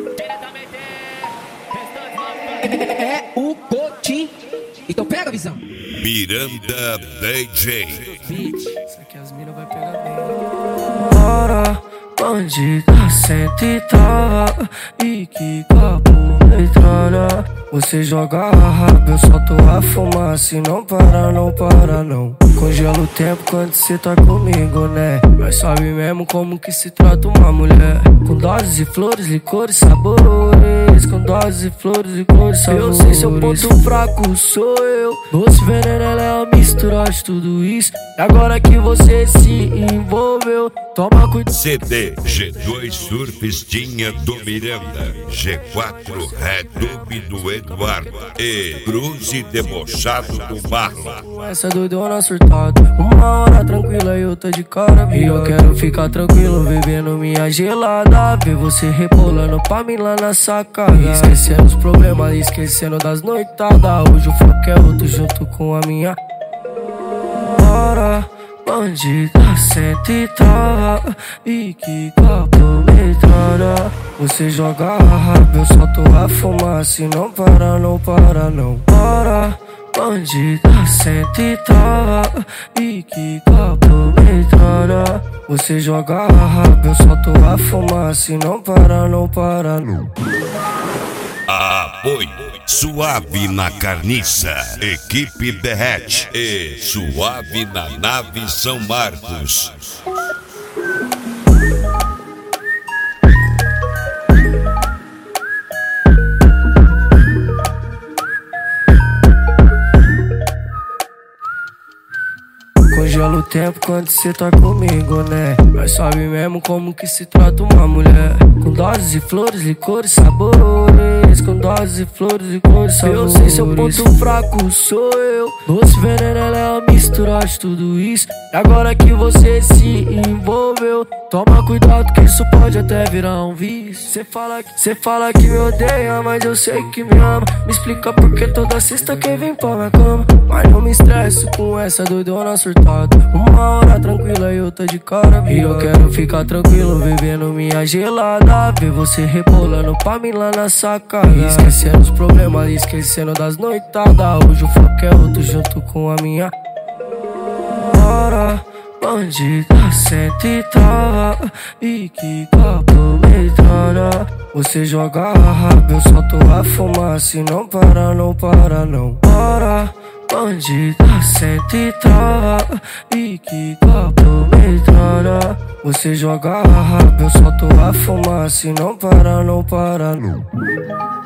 É o Coutinho. Então pega a visão. Miranda DJ. Isso aqui as minas vai pegar bem. Bora, bandida, senta e trava. E que papo metralha. Você joga a raba, eu solto a fumaça. E não para, não para, não. Congela o tempo quando cê tá comigo, né? Mas sabe mesmo como que se trata uma mulher. Com doses de flores, licores, sabores. Com doses de flores, licores, sabores. Eu sei seu ponto fraco, sou eu. Doce veneno, ela é a mistura de tudo isso. E agora que você se envolveu, toma cuidado. CD G2 Surfistinha do Miranda, G4 Redube do Eduardo e Cruze Debochado do Marlon. Essa doidona surtada, uma hora tranquila e eu tô de cara. E eu quero ficar tranquilo, bebendo minha gelada. Ver você rebolando pra mim lá na sacada. Esquecendo os problemas, esquecendo das noitadas. Hoje o foco é outro junto com a minha. Bora, bandida, senta e trava. E que papo metralha. Você joga a raba, eu solto a fumaça. E não para, não para, não. Bora, bandida, senta e trava. E que papo metralha. Você joga a raba, eu solto a fumaça. E não para, não para, não. Apoio Suave na Carniça, Equipe Derrete e Suave na Nave São Marcos. Congela o tempo quando cê tá comigo, né? Mas sabe mesmo como que se trata uma mulher. Com doses de flores, licores, sabores. Com doses de flores, licores, sabores. Eu sei seu ponto fraco, sou eu. Doce veneno, ela é a mistura de tudo isso. E agora que você se envolveu, toma cuidado que isso pode até virar um vício. Cê fala que me odeia, mas eu sei que me ama. Me explica por que toda sexta quem vem pra minha cama. Mas não me estresso com essa doidona surtada. Uma hora tranquila e eu tô de cara. E eu quero ficar tranquilo, bebendo minha gelada. Ver você rebolando pra mim lá na sacada. Esquecendo os problemas, esquecendo das noitadas. Hoje o foco é outro junto com a minha. Bora, bandida, senta e trava. E que papo metralha. Você joga a raba, eu solto a fumaça. E não para, não para, não. Bora, bandida, senta e trava. E que papo metralha. Você joga a raba, eu solto a fumaça. E não para, não para, não.